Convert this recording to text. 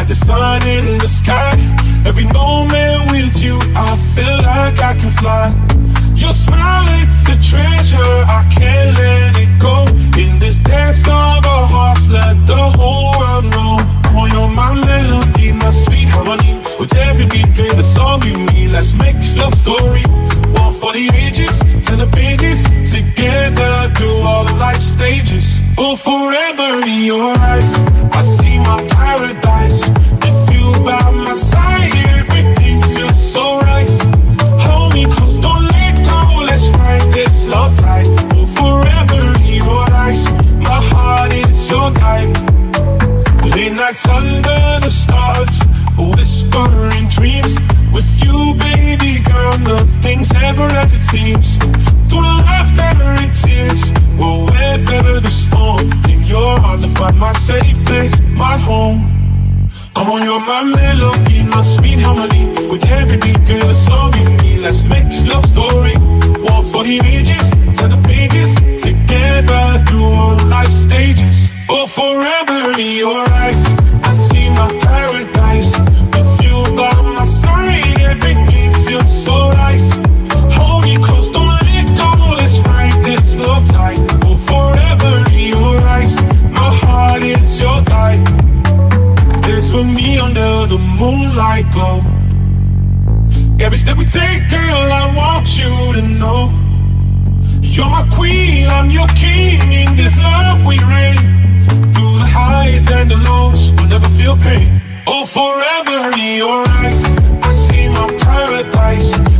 like the sun in the sky. Every moment with you, I feel like I can fly. Your smile, it's a treasure, I can't let it go. In this dance of our hearts, let the whole world know. Oh, you're my melody, my sweet harmony. With every beat, play the song you need. Let's make a love story. One for the ages, turn the pages. Together through all the life stages. Oh, forever in your eyes, I see my paradise. With you by my side, everything feels so right. Hold me close, don't let go. Let's ride this love tide. Oh, forever in your eyes, my heart is your guide. Late nights under the stars, whispering dreams. With you, baby girl, nothing's ever as it seems. Through the laughter and tears, we'll weather the storm. In your arms I find my safe place, my home. Come on, you're my melody, my sweet harmony. With every beat, girl, a song in me. Let's make this love story. One for the ages, turn the pages. Together through all life stages. Oh, forever in your eyes, I see my paradise. With you by my side, everything feels so right. Hold me close, don't let go. Let's ride this love tide. Oh, forever in your eyes, my heart is your guide. Dance with me under the moonlight glow. Every step we take, girl, I want you to know. You're my queen, I'm your king. In this love we reign. Through the highs and the lows, we'll never feel pain. Oh, forever in your eyes, I see my paradise.